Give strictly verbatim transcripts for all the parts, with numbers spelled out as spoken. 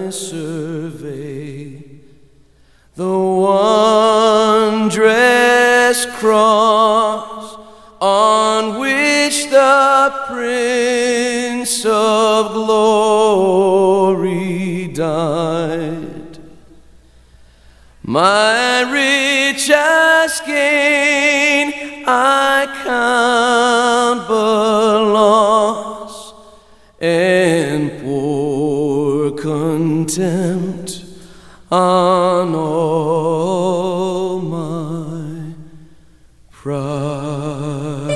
I survey the wondrous cross on which the Prince of Glory died. My richest gain I count but loss, and pour contempt on all my pride.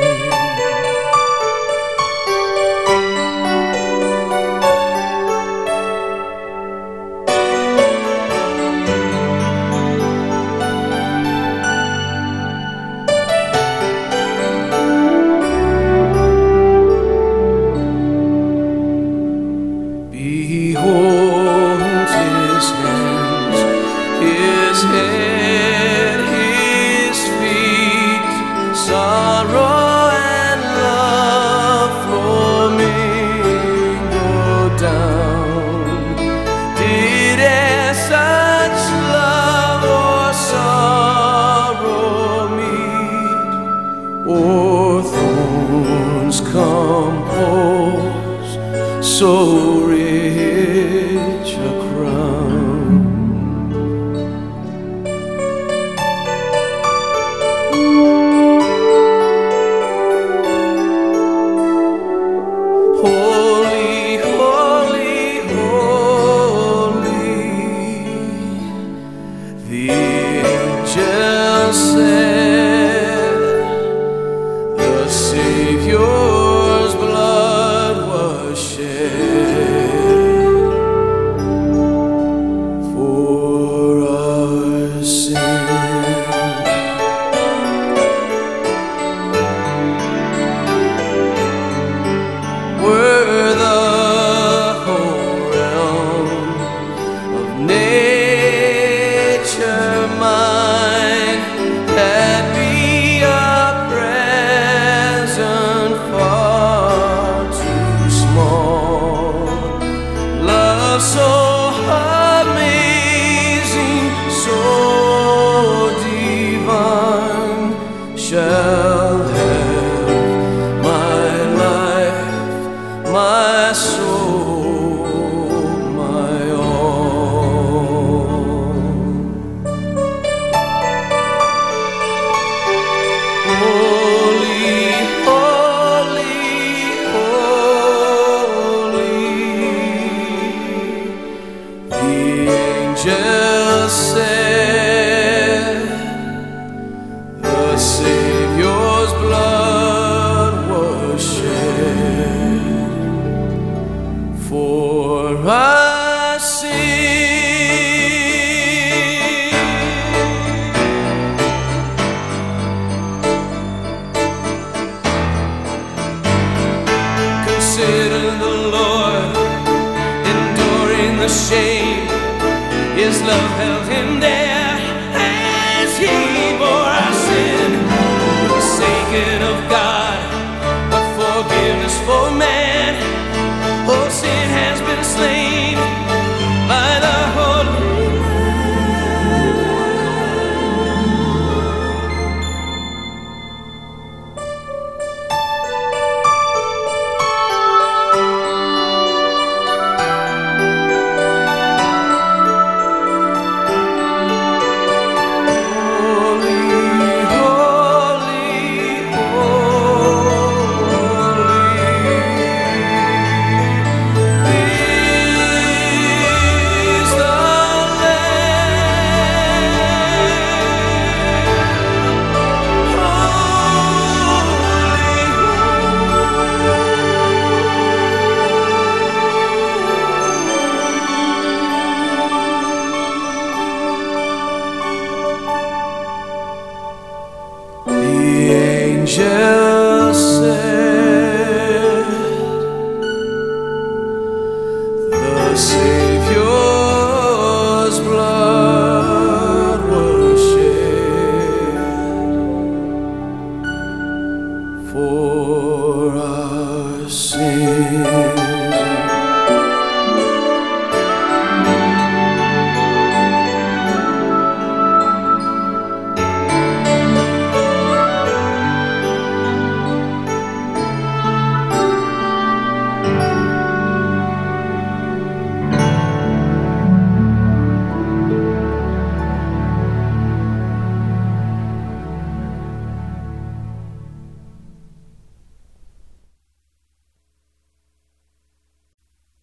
Behold his hands, his head, his feet, sorrow and love flamingo down. Did e'er such love or sorrow meet, or thorns compose so rich a crown? Holy, holy, holy, the angel said, the Savior's blood was shed for our sin. Were the whole realm of nature mine, that'd be a present far too small. Love so amazing, so divine, shall have my life, my soul, my all. Holy, holy, holy, the angel said, the Savior's blood was shed for our sin. Consider the Lord enduring the shame. His love held him there as he bore our sin. Forsaken of God, but forgiveness for man. Oh, sin has been slain by the Holy angel said, the Savior